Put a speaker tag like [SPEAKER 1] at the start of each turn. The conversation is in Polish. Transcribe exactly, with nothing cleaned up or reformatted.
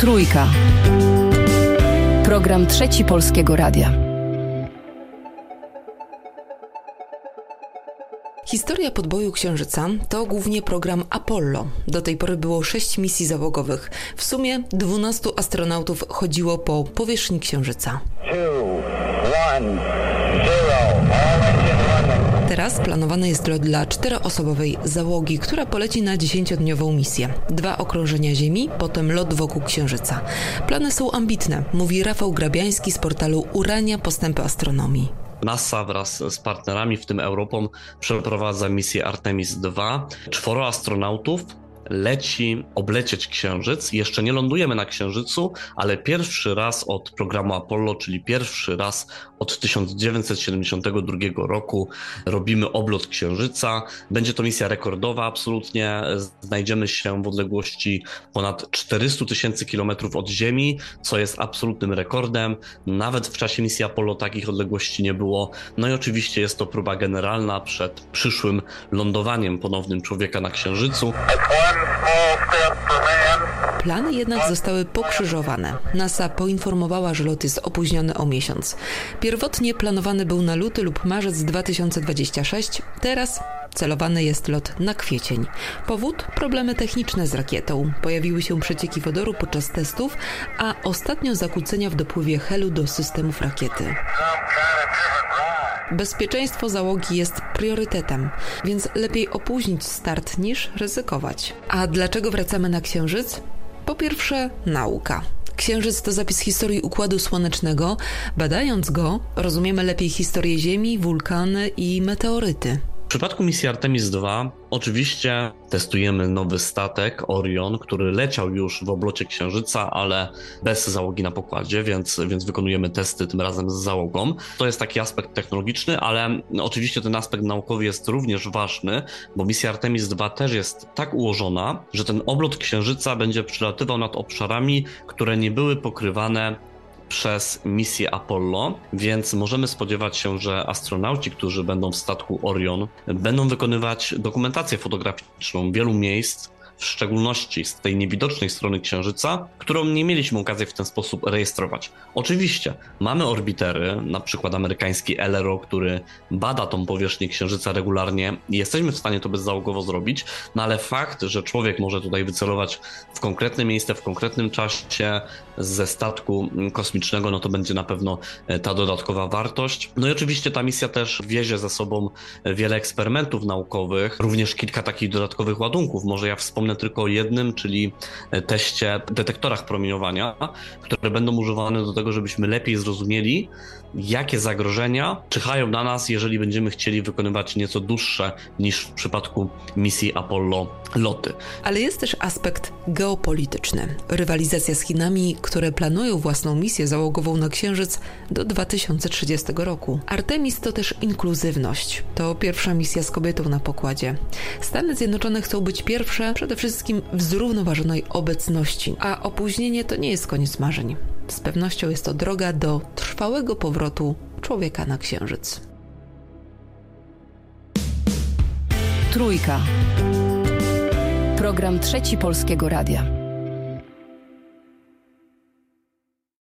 [SPEAKER 1] Trójka. Program Trzeci Polskiego Radia.
[SPEAKER 2] Historia podboju Księżyca to głównie program Apollo. Do tej pory było sześć misji załogowych. W sumie dwunastu astronautów chodziło po powierzchni Księżyca. Teraz planowany jest lot dla czteroosobowej załogi, która poleci na dziesięciodniową misję. Dwa okrążenia Ziemi, potem lot wokół Księżyca. Plany są ambitne, mówi Rafał Grabiański z portalu Urania Postępy Astronomii.
[SPEAKER 3] NASA wraz z partnerami, w tym Europą, przeprowadza misję Artemis dwa. Czworo astronautów leci oblecieć Księżyc. Jeszcze nie lądujemy na Księżycu, ale pierwszy raz od programu Apollo, czyli pierwszy raz od tysiąc dziewięćset siedemdziesiątego drugiego roku robimy oblot Księżyca. Będzie to misja rekordowa absolutnie. Znajdziemy się w odległości ponad czterysta tysięcy kilometrów od Ziemi, co jest absolutnym rekordem. Nawet w czasie misji Apollo takich odległości nie było. No i oczywiście jest to próba generalna przed przyszłym lądowaniem ponownym człowieka na Księżycu.
[SPEAKER 2] Plany jednak zostały pokrzyżowane. NASA poinformowała, że lot jest opóźniony o miesiąc. Pierwotnie planowany był na luty lub marzec dwa tysiące dwudziesty szósty, teraz celowany jest lot na kwiecień. Powód? Problemy techniczne z rakietą. Pojawiły się przecieki wodoru podczas testów, a ostatnio zakłócenia w dopływie helu do systemów rakiety. Bezpieczeństwo załogi jest priorytetem, więc lepiej opóźnić start niż ryzykować. A dlaczego wracamy na Księżyc? Po pierwsze, nauka. Księżyc to zapis historii Układu Słonecznego. Badając go, rozumiemy lepiej historię Ziemi, wulkany i meteoryty.
[SPEAKER 3] W przypadku misji Artemis dwa oczywiście testujemy nowy statek Orion, który leciał już w oblocie Księżyca, ale bez załogi na pokładzie, więc, więc wykonujemy testy tym razem z załogą. To jest taki aspekt technologiczny, ale oczywiście ten aspekt naukowy jest również ważny, bo misja Artemis dwa też jest tak ułożona, że ten oblot Księżyca będzie przelatywał nad obszarami, które nie były pokrywane przez misję Apollo, więc możemy spodziewać się, że astronauci, którzy będą w statku Orion, będą wykonywać dokumentację fotograficzną wielu miejsc, w szczególności z tej niewidocznej strony Księżyca, którą nie mieliśmy okazji w ten sposób rejestrować. Oczywiście mamy orbitery, na przykład amerykański L R O, który bada tą powierzchnię Księżyca regularnie i jesteśmy w stanie to bezzałogowo zrobić, no ale fakt, że człowiek może tutaj wycelować w konkretne miejsce, w konkretnym czasie ze statku kosmicznego, no to będzie na pewno ta dodatkowa wartość. No i oczywiście ta misja też wiezie ze sobą wiele eksperymentów naukowych, również kilka takich dodatkowych ładunków. Może ja wspomnę tylko o jednym, czyli teście, detektorach promieniowania, które będą używane do tego, żebyśmy lepiej zrozumieli, jakie zagrożenia czyhają na nas, jeżeli będziemy chcieli wykonywać nieco dłuższe niż w przypadku misji Apollo loty.
[SPEAKER 2] Ale jest też aspekt geopolityczny. Rywalizacja z Chinami, które planują własną misję załogową na Księżyc do dwa tysiące trzydziestego roku. Artemis to też inkluzywność. To pierwsza misja z kobietą na pokładzie. Stany Zjednoczone chcą być pierwsze przede wszystkim w zrównoważonej obecności, a opóźnienie to nie jest koniec marzeń. Z pewnością jest to droga do trwałego powrotu człowieka na Księżyc.
[SPEAKER 1] Trójka. Program Trzeci Polskiego Radia.